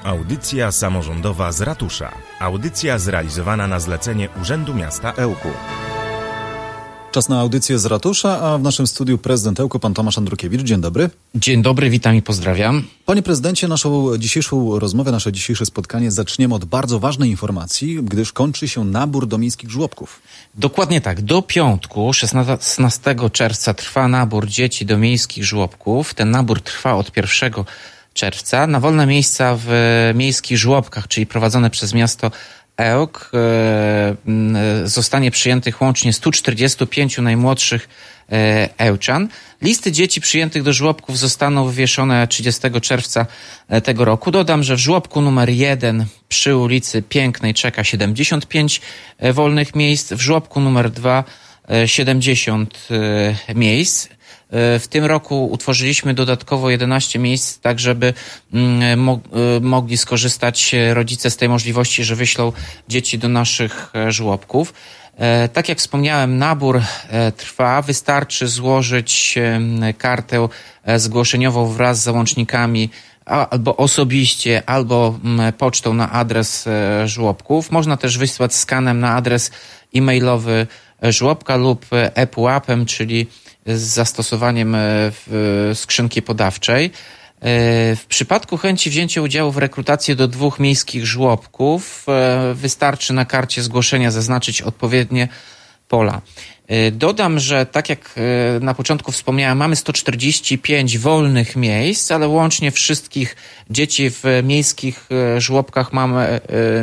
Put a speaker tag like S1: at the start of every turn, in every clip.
S1: Audycja samorządowa z ratusza. Audycja zrealizowana na zlecenie Urzędu Miasta Ełku.
S2: Czas na audycję z ratusza, a w naszym studiu prezydent Ełku, pan Tomasz Andrukiewicz. Dzień dobry.
S3: Dzień dobry, witam i pozdrawiam.
S2: Panie prezydencie, naszą dzisiejszą rozmowę, nasze dzisiejsze spotkanie zaczniemy od bardzo ważnej informacji, gdyż kończy się nabór do miejskich żłobków.
S3: Dokładnie tak. Do piątku, 16 czerwca trwa nabór dzieci do miejskich żłobków. Ten nabór trwa od 1 czerwca. Na wolne miejsca w miejskich żłobkach, czyli prowadzone przez miasto Ełk, zostanie przyjętych łącznie 145 najmłodszych Ełczan. Listy dzieci przyjętych do żłobków zostaną wywieszone 30 czerwca tego roku. Dodam, że w żłobku numer 1 przy ulicy Pięknej czeka 75 wolnych miejsc, w żłobku numer 2 70 miejsc. W tym roku utworzyliśmy dodatkowo 11 miejsc, tak żeby mogli skorzystać rodzice z tej możliwości, że wyślą dzieci do naszych żłobków. Tak jak wspomniałem, nabór trwa. Wystarczy złożyć kartę zgłoszeniową wraz z załącznikami albo osobiście, albo pocztą na adres żłobków. Można też wysłać skanem na adres e-mailowy żłobka lub ePUAP-em, czyli z zastosowaniem skrzynki podawczej. W przypadku chęci wzięcia udziału w rekrutacji do 2 miejskich żłobków wystarczy na karcie zgłoszenia zaznaczyć odpowiednie pola. Dodam, że tak jak na początku wspomniałem, mamy 145 wolnych miejsc, ale łącznie wszystkich dzieci w miejskich żłobkach mamy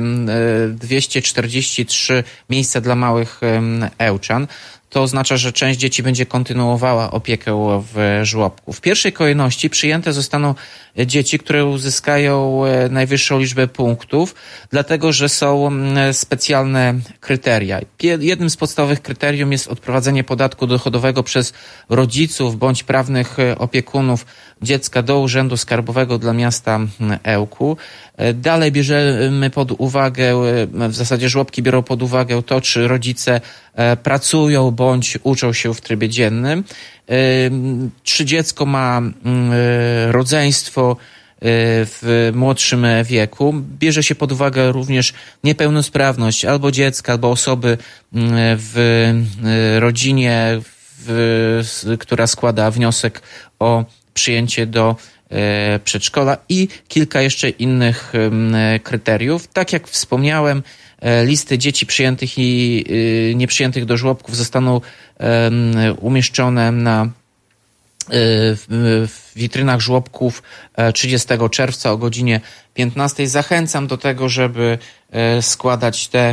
S3: 243 miejsca dla małych Ełczan. To oznacza, że część dzieci będzie kontynuowała opiekę w żłobku. W pierwszej kolejności przyjęte zostaną dzieci, które uzyskają najwyższą liczbę punktów, dlatego że są specjalne kryteria. Jednym z podstawowych kryterium jest odprowadzenie podatku dochodowego przez rodziców bądź prawnych opiekunów dziecka do Urzędu Skarbowego dla miasta Ełku. Dalej bierzemy pod uwagę, w zasadzie żłobki biorą pod uwagę to, czy rodzice pracują bądź uczą się w trybie dziennym. Czy dziecko ma rodzeństwo w młodszym wieku. Bierze się pod uwagę również niepełnosprawność albo dziecka, albo osoby w rodzinie, która składa wniosek o przyjęcie do przedszkola i kilka jeszcze innych kryteriów. Tak jak wspomniałem, listy dzieci przyjętych i nieprzyjętych do żłobków zostaną umieszczone w witrynach żłobków 30 czerwca o godzinie 15. Zachęcam do tego, żeby składać te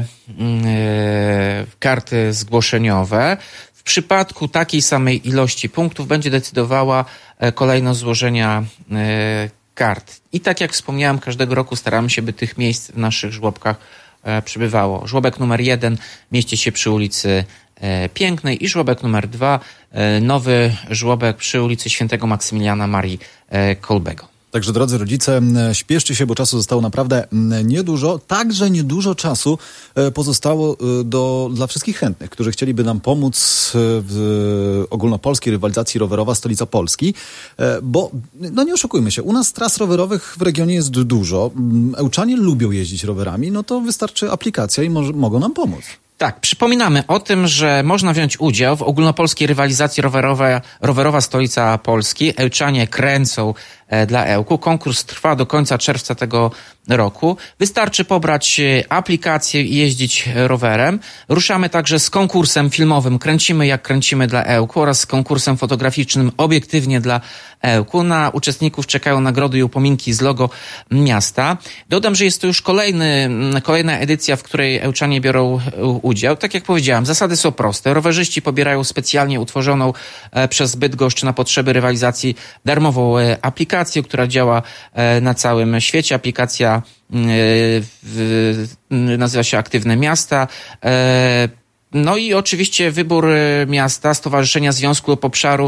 S3: karty zgłoszeniowe. W przypadku takiej samej ilości punktów będzie decydowała kolejność złożenia kart. I tak jak wspomniałem, każdego roku staramy się, by tych miejsc w naszych żłobkach przybywało. Żłobek numer 1 mieści się przy ulicy Pięknej i żłobek numer 2, nowy żłobek przy ulicy Świętego Maksymiliana Marii Kolbego.
S2: Także drodzy rodzice, śpieszcie się, bo czasu zostało naprawdę niedużo. Także niedużo czasu pozostało dla wszystkich chętnych, którzy chcieliby nam pomóc w ogólnopolskiej rywalizacji rowerowa Stolica Polski. Bo, nie oszukujmy się, u nas tras rowerowych w regionie jest dużo. Ełczanie lubią jeździć rowerami, to wystarczy aplikacja i mogą nam pomóc.
S3: Tak, przypominamy o tym, że można wziąć udział w ogólnopolskiej rywalizacji rowerowa Stolica Polski. Ełczanie kręcą dla Ełku. Konkurs trwa do końca czerwca tego roku. Wystarczy pobrać aplikację i jeździć rowerem. Ruszamy także z konkursem filmowym Kręcimy jak kręcimy dla Ełku oraz z konkursem fotograficznym Obiektywnie dla Ełku. Na uczestników czekają nagrody i upominki z logo miasta. Dodam, że jest to już kolejna edycja, w której Ełczanie biorą udział. Tak jak powiedziałem, zasady są proste. Rowerzyści pobierają specjalnie utworzoną przez Bydgoszcz na potrzeby rywalizacji darmową aplikację, która działa na całym świecie. Aplikacja nazywa się Aktywne Miasta. No i oczywiście wybór miasta, stowarzyszenia, związku lub obszaru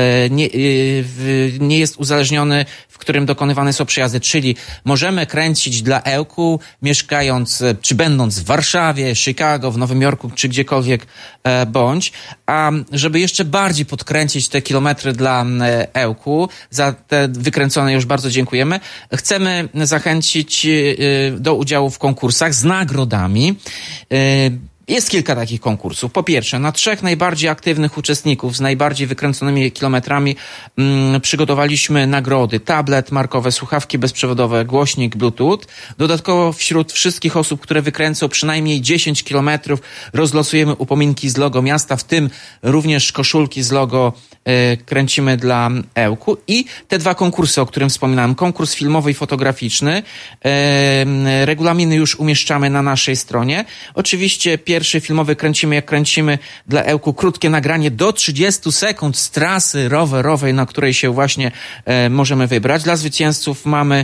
S3: nie jest uzależniony, w którym dokonywane są przejazdy, czyli możemy kręcić dla Ełku, mieszkając czy będąc w Warszawie, Chicago, w Nowym Jorku, czy gdziekolwiek bądź. A żeby jeszcze bardziej podkręcić te kilometry dla Ełku, za te wykręcone już bardzo dziękujemy, chcemy zachęcić do udziału w konkursach z nagrodami. Jest kilka takich konkursów. Po pierwsze, na 3 najbardziej aktywnych uczestników z najbardziej wykręconymi kilometrami przygotowaliśmy nagrody. Tablet, markowe słuchawki bezprzewodowe, głośnik Bluetooth. Dodatkowo wśród wszystkich osób, które wykręcą przynajmniej 10 kilometrów, rozlosujemy upominki z logo miasta, w tym również koszulki z logo kręcimy dla Ełku. I te 2 konkursy, o którym wspominałem, konkurs filmowy i fotograficzny. Regulaminy już umieszczamy na naszej stronie. Oczywiście pierwszy filmowy kręcimy, jak kręcimy dla Ełku, krótkie nagranie do 30 sekund z trasy rowerowej, na której się właśnie możemy wybrać. Dla zwycięzców mamy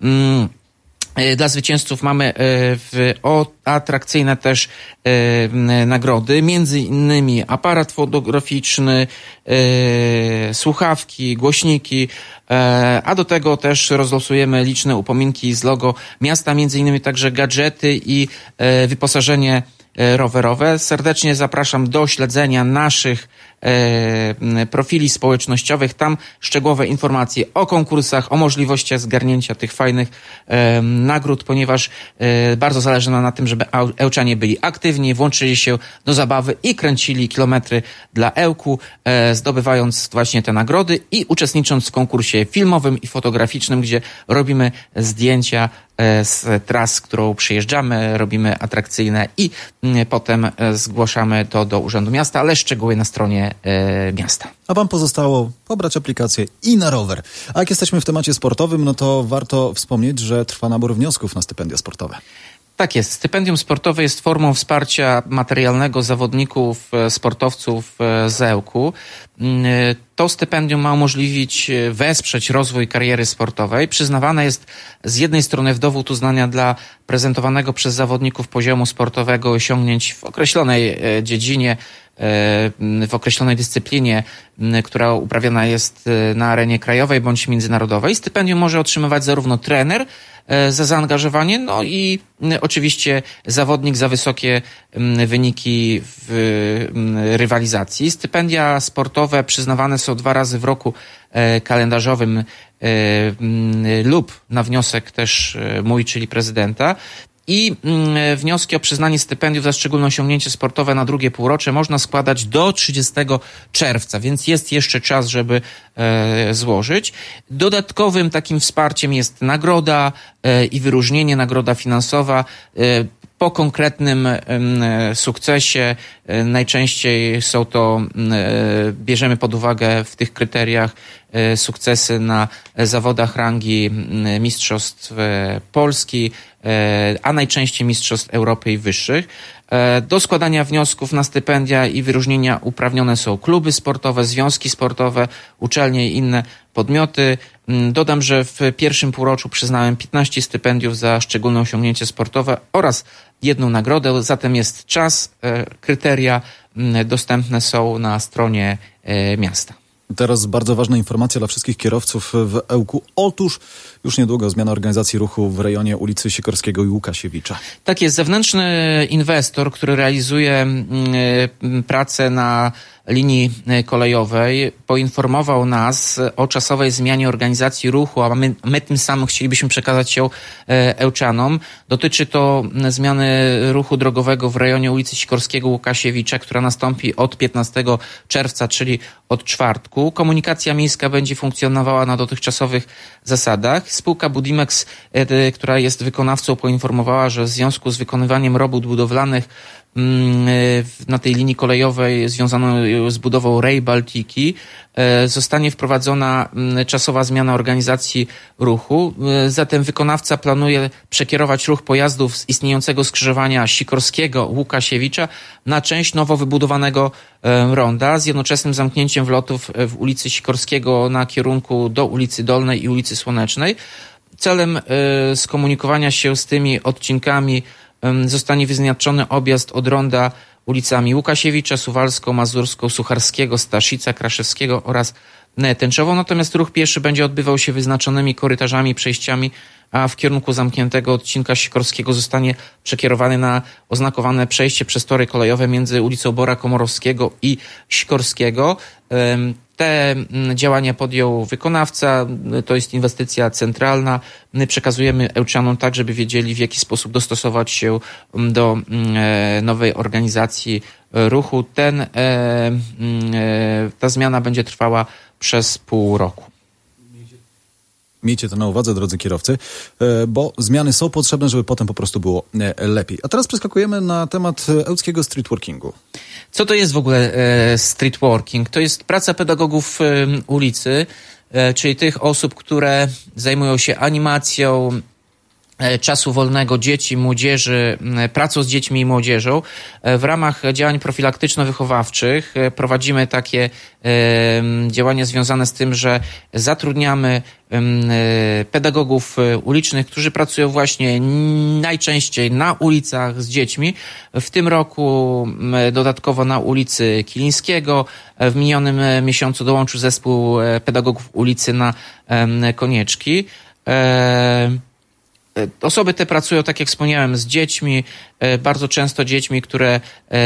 S3: atrakcyjne też nagrody, między innymi aparat fotograficzny, słuchawki, głośniki, a do tego też rozlosujemy liczne upominki z logo miasta, między innymi także gadżety i wyposażenie rowerowe. Serdecznie zapraszam do śledzenia naszych profili społecznościowych. Tam szczegółowe informacje o konkursach, o możliwościach zgarnięcia tych fajnych nagród, ponieważ bardzo zależy nam na tym, żeby Ełczanie byli aktywni, włączyli się do zabawy i kręcili kilometry dla Ełku, zdobywając właśnie te nagrody i uczestnicząc w konkursie filmowym i fotograficznym, gdzie robimy zdjęcia z tras, którą przyjeżdżamy, robimy atrakcyjne i potem zgłaszamy to do Urzędu Miasta, ale szczegóły na stronie miasta.
S2: A wam pozostało pobrać aplikację i na rower. A jak jesteśmy w temacie sportowym, no to warto wspomnieć, że trwa nabór wniosków na stypendia sportowe.
S3: Tak jest. Stypendium sportowe jest formą wsparcia materialnego zawodników, sportowców z Ełku. To stypendium ma umożliwić wesprzeć rozwój kariery sportowej. Przyznawane jest z jednej strony w dowód uznania dla prezentowanego przez zawodników poziomu sportowego osiągnięć w określonej dziedzinie, w określonej dyscyplinie, która uprawiana jest na arenie krajowej bądź międzynarodowej. Stypendium może otrzymywać zarówno trener za zaangażowanie, no i oczywiście zawodnik za wysokie wyniki w rywalizacji. Stypendia sportowe przyznawane są 2 razy w roku kalendarzowym lub na wniosek też mój, czyli prezydenta. I wnioski o przyznanie stypendiów za szczególne osiągnięcie sportowe na drugie półrocze można składać do 30 czerwca, więc jest jeszcze czas, żeby złożyć. Dodatkowym takim wsparciem jest nagroda i wyróżnienie, nagroda finansowa po konkretnym sukcesie. Najczęściej są to, bierzemy pod uwagę w tych kryteriach sukcesy na zawodach rangi mistrzostw Polski, a najczęściej mistrzostw Europy i wyższych. Do składania wniosków na stypendia i wyróżnienia uprawnione są kluby sportowe, związki sportowe, uczelnie i inne podmioty. Dodam, że w pierwszym półroczu przyznałem 15 stypendiów za szczególne osiągnięcie sportowe oraz 1 nagrodę. Zatem jest czas. Kryteria dostępne są na stronie miasta.
S2: Teraz bardzo ważna informacja dla wszystkich kierowców w Ełku. Otóż już niedługo zmiana organizacji ruchu w rejonie ulicy Sikorskiego i Łukasiewicza.
S3: Tak jest. Zewnętrzny inwestor, który realizuje pracę na linii kolejowej, poinformował nas o czasowej zmianie organizacji ruchu, a my tym samym chcielibyśmy przekazać ją Ełczanom. Dotyczy to zmiany ruchu drogowego w rejonie ulicy Sikorskiego Łukasiewicza, która nastąpi od 15 czerwca, czyli od czwartku. Komunikacja miejska będzie funkcjonowała na dotychczasowych zasadach. Spółka Budimex, która jest wykonawcą, poinformowała, że w związku z wykonywaniem robót budowlanych na tej linii kolejowej związaną z budową Rail Baltiki zostanie wprowadzona czasowa zmiana organizacji ruchu. Zatem wykonawca planuje przekierować ruch pojazdów z istniejącego skrzyżowania Sikorskiego Łukasiewicza na część nowo wybudowanego ronda z jednoczesnym zamknięciem wlotów w ulicy Sikorskiego na kierunku do ulicy Dolnej i ulicy Słonecznej. Celem skomunikowania się z tymi odcinkami zostanie wyznaczony objazd od ronda ulicami Łukasiewicza, Suwalską, Mazurską, Sucharskiego, Staszica, Kraszewskiego oraz Tęczową. Natomiast ruch pieszy będzie odbywał się wyznaczonymi korytarzami, przejściami, a w kierunku zamkniętego odcinka Sikorskiego zostanie przekierowany na oznakowane przejście przez tory kolejowe między ulicą Bora Komorowskiego i Sikorskiego. Te działania podjął wykonawca, to jest inwestycja centralna. My przekazujemy Ełczanom tak, żeby wiedzieli, w jaki sposób dostosować się do nowej organizacji ruchu. Ta zmiana będzie trwała przez pół roku.
S2: Miejcie to na uwadze, drodzy kierowcy, bo zmiany są potrzebne, żeby potem po prostu było lepiej. A teraz przeskakujemy na temat ełckiego streetworkingu.
S3: Co to jest w ogóle streetworking? To jest praca pedagogów ulicy, czyli tych osób, które zajmują się animacją czasu wolnego dzieci, młodzieży, pracą z dziećmi i młodzieżą. W ramach działań profilaktyczno-wychowawczych prowadzimy takie działania związane z tym, że zatrudniamy pedagogów ulicznych, którzy pracują właśnie najczęściej na ulicach z dziećmi. W tym roku dodatkowo na ulicy Kilińskiego. W minionym miesiącu dołączył zespół pedagogów ulicy na Konieczki. Osoby te pracują, tak jak wspomniałem, z dziećmi, bardzo często dziećmi, które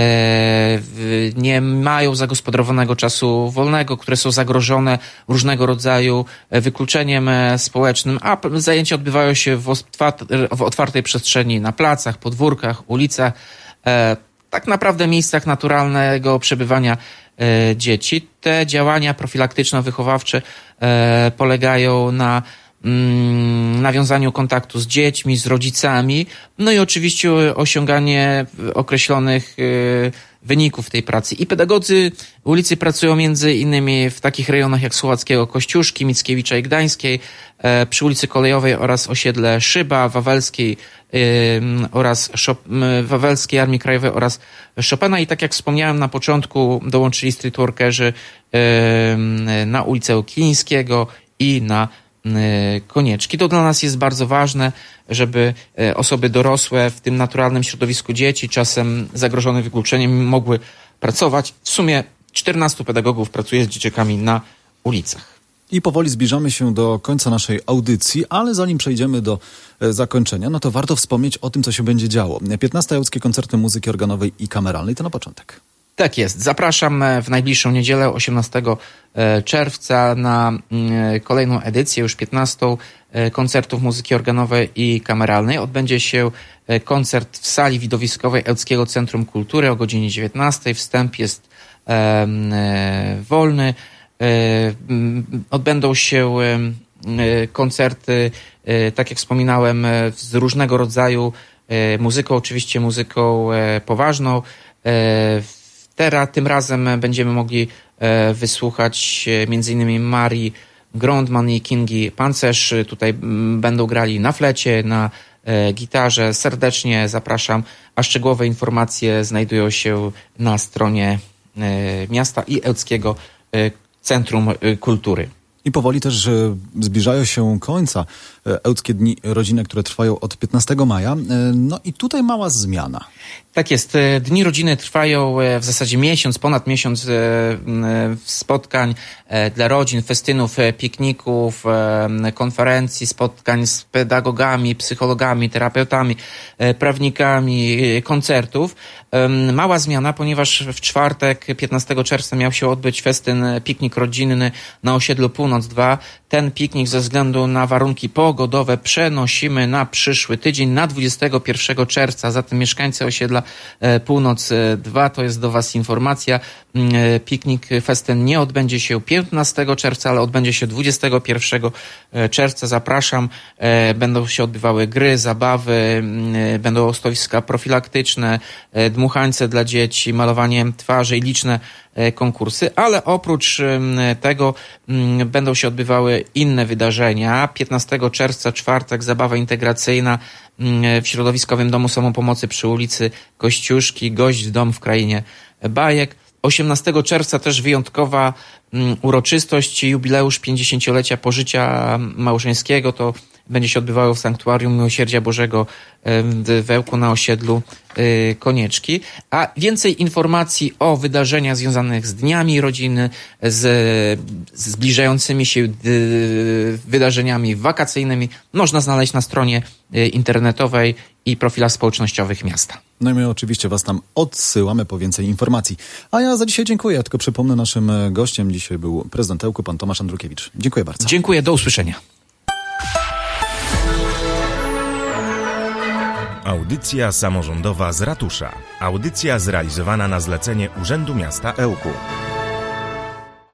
S3: nie mają zagospodarowanego czasu wolnego, które są zagrożone różnego rodzaju wykluczeniem społecznym, a zajęcia odbywają się w otwartej przestrzeni, na placach, podwórkach, ulicach, tak naprawdę miejscach naturalnego przebywania dzieci. Te działania profilaktyczno-wychowawcze polegają na nawiązaniu kontaktu z dziećmi, z rodzicami, no i oczywiście osiąganie określonych wyników tej pracy. I pedagodzy ulicy pracują między innymi w takich rejonach jak Słowackiego Kościuszki, Mickiewicza i Gdańskiej, przy ulicy Kolejowej oraz osiedle Szyba, Wawelskiej oraz Wawelskiej Armii Krajowej oraz Chopina. I tak jak wspomniałem na początku, dołączyli streetworkerzy na ulicę Kilińskiego i na Konieczki. To dla nas jest bardzo ważne, żeby osoby dorosłe w tym naturalnym środowisku dzieci, czasem zagrożone wykluczeniem, mogły pracować. W sumie 14 pedagogów pracuje z dzieciakami na ulicach.
S2: I powoli zbliżamy się do końca naszej audycji, ale zanim przejdziemy do zakończenia, no to warto wspomnieć o tym, co się będzie działo. 15 Ełckie Koncerty Muzyki Organowej i Kameralnej, to na początek.
S3: Tak jest. Zapraszam w najbliższą niedzielę, 18 czerwca, na kolejną edycję, już 15, koncertów muzyki organowej i kameralnej. Odbędzie się koncert w sali widowiskowej Ełckiego Centrum Kultury o godzinie 19. Wstęp jest wolny. Odbędą się koncerty, tak jak wspominałem, z różnego rodzaju muzyką, oczywiście muzyką poważną. Tym razem będziemy mogli wysłuchać m.in. Marii Grondman i Kingi Pancerz. Tutaj będą grali na flecie, na gitarze. Serdecznie zapraszam, a szczegółowe informacje znajdują się na stronie miasta i Ełckiego Centrum Kultury.
S2: I powoli też zbliżają się końca Ełckie Dni Rodziny, które trwają od 15 maja. No i tutaj mała zmiana.
S3: Tak jest. Dni Rodziny trwają w zasadzie miesiąc, ponad miesiąc spotkań dla rodzin, festynów, pikników, konferencji, spotkań z pedagogami, psychologami, terapeutami, prawnikami, koncertów. Mała zmiana, ponieważ w czwartek, 15 czerwca miał się odbyć festyn piknik rodzinny na osiedlu Północ 2. Ten piknik ze względu na warunki pogodowe przenosimy na przyszły tydzień, na 21 czerwca. Zatem mieszkańcy osiedla Północ 2, to jest do Was informacja. Piknik, festyn nie odbędzie się 15 czerwca, ale odbędzie się 21 czerwca. Zapraszam. Będą się odbywały gry, zabawy, będą stoiska profilaktyczne, dmuchańce dla dzieci, malowanie twarzy i liczne konkursy, ale oprócz tego będą się odbywały inne wydarzenia. 15 czerwca, czwartek, zabawa integracyjna w Środowiskowym Domu Samopomocy przy ulicy Kościuszki, Gość Dom w Krainie Bajek. 18 czerwca też wyjątkowa uroczystość, jubileusz 50-lecia pożycia małżeńskiego. To będzie się odbywało w Sanktuarium Miłosierdzia Bożego w Ełku na osiedlu Konieczki. A więcej informacji o wydarzeniach związanych z Dniami Rodziny, z zbliżającymi się wydarzeniami wakacyjnymi można znaleźć na stronie internetowej i profilach społecznościowych miasta.
S2: No i my oczywiście was tam odsyłamy po więcej informacji. A ja za dzisiaj dziękuję. Ja tylko przypomnę, naszym gościem dzisiaj był prezydent Ełku, pan Tomasz Andrukiewicz. Dziękuję bardzo.
S3: Dziękuję, do usłyszenia.
S1: Audycja samorządowa z ratusza. Audycja zrealizowana na zlecenie Urzędu Miasta Ełku.